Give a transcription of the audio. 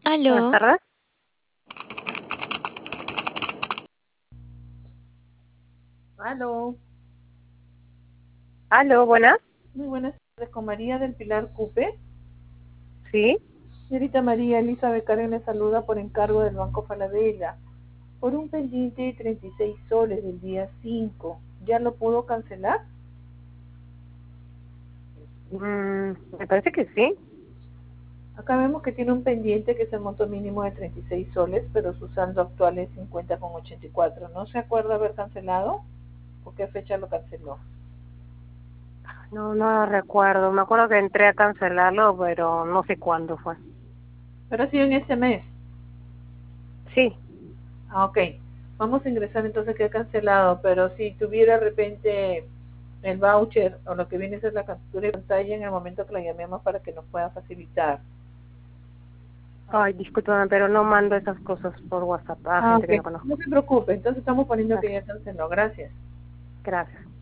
Buenas Aló, tardes. Aló, Aló, buenas. muy buenas tardes, con María del Pilar Cupe. Sí. Señorita María Elizabeth Karen le saluda por encargo del Banco Falabella, por un pendiente de 36 soles del día 5. ¿Ya lo pudo cancelar? Me parece que sí. Acá vemos que tiene un pendiente que es el monto mínimo de 36 soles, pero su saldo actual es 50,84. ¿No se acuerda haber cancelado? ¿Por qué fecha lo canceló? No, no recuerdo. Me acuerdo que entré a cancelarlo, pero no sé cuándo fue. Pero ha sido en este mes. Sí. Ah, ok. Vamos a ingresar entonces que ha cancelado, pero si tuviera de repente el voucher o lo que viene a ser la captura de pantalla en el momento que la llamemos para que nos pueda facilitar. Ay, discúlpame, pero no mando esas cosas por WhatsApp a Ah, gente ok. que no conozco. No se preocupe, entonces estamos poniendo que Gracias. ya canceló. Gracias. Gracias.